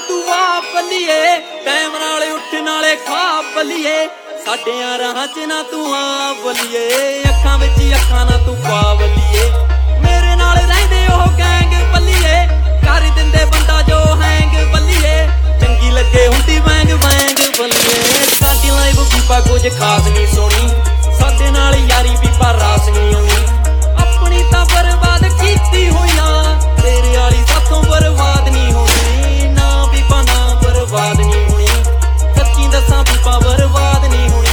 ਤੂੰ ਵਾਹ ਬੱਲੀਏ ਟਾਈਮ ਨਾਲੇ ਉੱਠ ਨਾਲੇ ਖਾ ਬੱਲੀਏ ਸਾਡਿਆਂ ਰਾਹਾਂ 'ਚ ਨਾ ਤੂੰ ਆ ਬੱਲੀਏ ਅੱਖਾਂ ਵਿੱਚ ਅੱਖਾਂ ਨਾ ਤੂੰ ਪਾ ਬੱਲੀਏ ਮੇਰੇ ਨਾਲ ਰਹਿੰਦੇ ਉਹ ਗੈਂਗ ਬੱਲੀਏ ਕਰ ਦਿੰਦੇ ਬੰਦਾ ਜੋ ਹੈਂਗ ਬੱਲੀਏ ਚੰਗੀ ਲੱਗੇ ਹੁੰਦੀ ਵੈਂਗ ਵੈਂਗ ਬੱਲੀਏ ਸਾਡੀ ਲਾਈਫ ਬੀਪਾ ਕੁਝ ਖਾਸ ਨਹੀਂ ਸੋਣੀ ਸਾਡੇ ਨਾਲ ਯਾਰੀ ਬੀਪਾ ਰਾਸ ਨਹੀਂ ਆਉਣੀ ਆਪਣੀ ਤਾਂ ਬਰਬਾਦ ਕੀਤੀ ਹੋਈਆਂ ਤੇਰੇ ਵਾਲੀ ਸਾਥੋਂ ਬਰਬਾਦ ਨਹੀਂ ਹੋਣੀ ਨਾ ਬੀਪਾ ਨਾ ਬਰਬਾਦ ਨਹੀਂ ਹੋਣੀ ਸੱਚੀ ਦੱਸਾਂ ਬੀਪਾ ਬਰਬਾਦ ਨਹੀਂ ਹੋਣੀ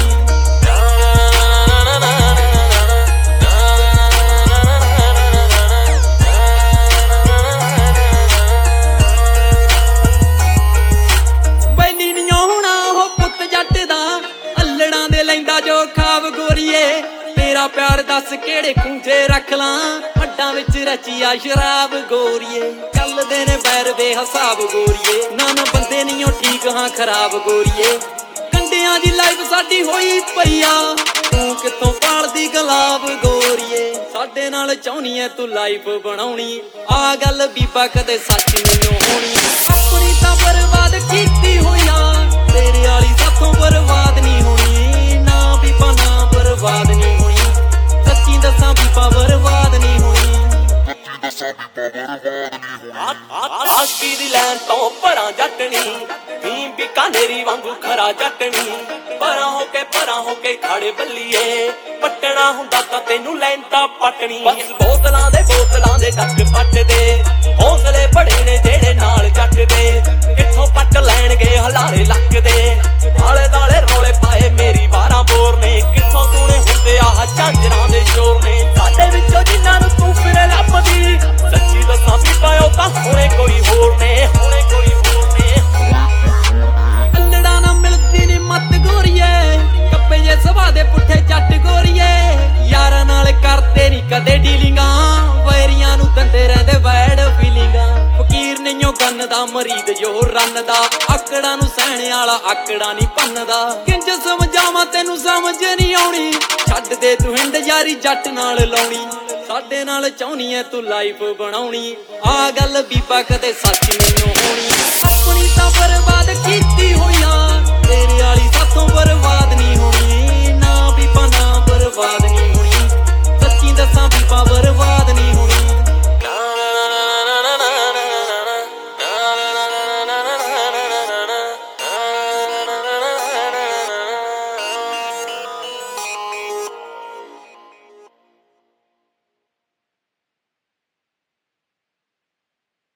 ਬੈਲੀ ਨਹੀਂ ਹੋਣਾ ਉਹ ਪੁੱਤ ਜੱਟ ਦਾ ਅੱਲੜਾਂ ਦੇ ਲੈਂਦਾ ਜੋ ਖਾਬ ਗੋਰੀਏ ਤੇਰਾ ਪਿਆਰ ਦੱਸ ਕਿਹੜੇ ਖੂੰਜੇ ਰੱਖ ਲਾਂ ਹੱਡਾਂ ਵਿੱਚ ਰਚੀਆ ਸ਼ਰਾਬ ਗੋਰੀਏ ਚੱਲਦੇ ਨੇ ਬੈਰ ਬੇਹਿਸਾਬ ਗੋਰੀਏ ਨਾ ਨਾ ਬੰਦੇ ਨਹੀਂ ਉਹ ਠੀਕ ਹਾਂ ਖਰਾਬ ਗੋਰੀਏ ਕੰਡਿਆਂ ਦੀ ਲਾਈਫ ਸਾਡੀ ਹੋਈ ਪਈਆ ਤੂੰ ਕਿੱਥੋਂ ਪਾਲਦੀ ਗੁਲਾਬ ਗੋਰੀਏ ਸਾਡੇ ਨਾਲ ਚਾਹੁੰਨੀ ਐ ਤੂੰ ਲਾਈਫ ਬਣਾਉਣੀ ਆ ਗੱਲ ਬੀਬਾ ਕਦੇ ਸੱਚ ਨਹੀਂ ਹੋਣੀ ਆਪਣੀ ਤਾਂ ਬਰਬਾਦ ਕੀਤੀ ਹੋਈਆਂ ਤੇਰੇ ਵਾਲੀ ਸਾਥੋਂ ਬਰਬਾਦ ਨਹੀਂ ਹੋਣੀ ਨਾ ਬੀਬਾ ਨਾ ਬਰਬਾਦ ਨਹੀਂ ਹੋਣੀ ਸੱਚੀ ਦੱਸਾਂ ਬੀਬਾ ਬਰਬਾਦ ਨਹੀਂ ਹੋਣੀ ਆਸ਼ਕੀ ਦੀ ਲੈਣ ਤੋਂ ਪਰਾਂ ਜੱਟਣੀ ਨੀ ਬੀਕਾਨੇਰੀ ਵਾਂਗੂ ਖਰਾ ਜੱਟਣੀ ਪਰਾਂ ਹੋ ਕੇ ਖੜੇ ਬੱਲੀਏ ਪੱਟਣਾ ਹੁੰਦਾ ਤਾਂ ਤੈਨੂੰ ਲੈਂਟਾ ਪਟਣੀ ਬਸ ਬੋਤਲਾਂ ਦੇ ਟੱਕ ਪੱਟਦੇ ਹੌਸਲੇ ਬੜੇ ਨੇ ਜਿਹੜੇ ਨਾਲ ਜੱਟ ਦੇ ਕਿੱਥੋਂ ਪੱਟ ਲੈਣਗੇ ਹਲਾਰੇ ਲੱਕ ਦੇ ਆਲੇ ਦਾਲੇ ਰੌਲੇ ਪਾਏ ਮੇਰੀ 12 ਬੋਰ ਨੇ ਕਿੱਥੋਂ ਤੂਨੇ ਹੁੰਦੇ ਆਹ ਝਾਂਜਰਾਂ ਦੇ ਸ਼ੋਰ ਨੇ ਸਾਡੇ ਵਿੱਚੋਂ ਜਿਨ੍ਹਾਂ ਨੂੰ ਤੂੰ ਫਿਰੇ ਲੱਭਦੀ ਸੱਚੀ ਦੱਸਾਂ ਵੀ ਪਾਇਓ ਤਾਂ ਹੁਣੇ ਕੋਈ ਹੋਰ ਨੇ ਅੱਲੜਾ ਨਾ ਮਿਲਦੀ ਨੀ ਮੱਤ ਗੋਰੀਏ ਕੱਪੇ ਜੇ ਸਵਾ ਦੇ ਪੁੱਠੇ ਜੱਟ ਗੋਰੀਏ ਯਾਰਾਂ ਨਾਲ ਕਰਦੇ ਨੀ ਕਦੇ ਡੀਲਿੰਗਾਂ ਵੈਰੀਆਂ ਨੂੰ ਦੰਦੇ ਰਹਿੰਦੇ ਬੈਡ ਫੀਲਿੰਗਾਂ ਫਕੀਰ ਨਹੀਂਓ ਗੰਨ ਦਾ ਮਰੀਦ ਜੋ ਰੰਨ ਦਾ ਆਕੜਾਂ ਨੂੰ ਸਹਿਣ ਵਾਲਾ ਆਕੜਾ ਨੀ ਭੰਨਦਾ ਕਿੰਜ ਸਮਝਾਵਾਂ ਤੈਨੂੰ ਸਮਝ ਨਹੀਂ ਆਉਣੀ ਛੱਡ ਦੇ ਤੂੰ ਹਿੰਡ ਯਾਰੀ ਜੱਟ ਨਾਲ ਲਾਉਣੀ ਸਾਡੇ ਨਾਲ ਚਾਹੁੰਨੀ ਐ ਤੂੰ ਲਾਈਫ ਬਣਾਉਣੀ ਆ ਗੱਲ ਬੀਬਾ ਕਦੇ ਸੱਚ ਨਹੀਂ ਹੋਣੀ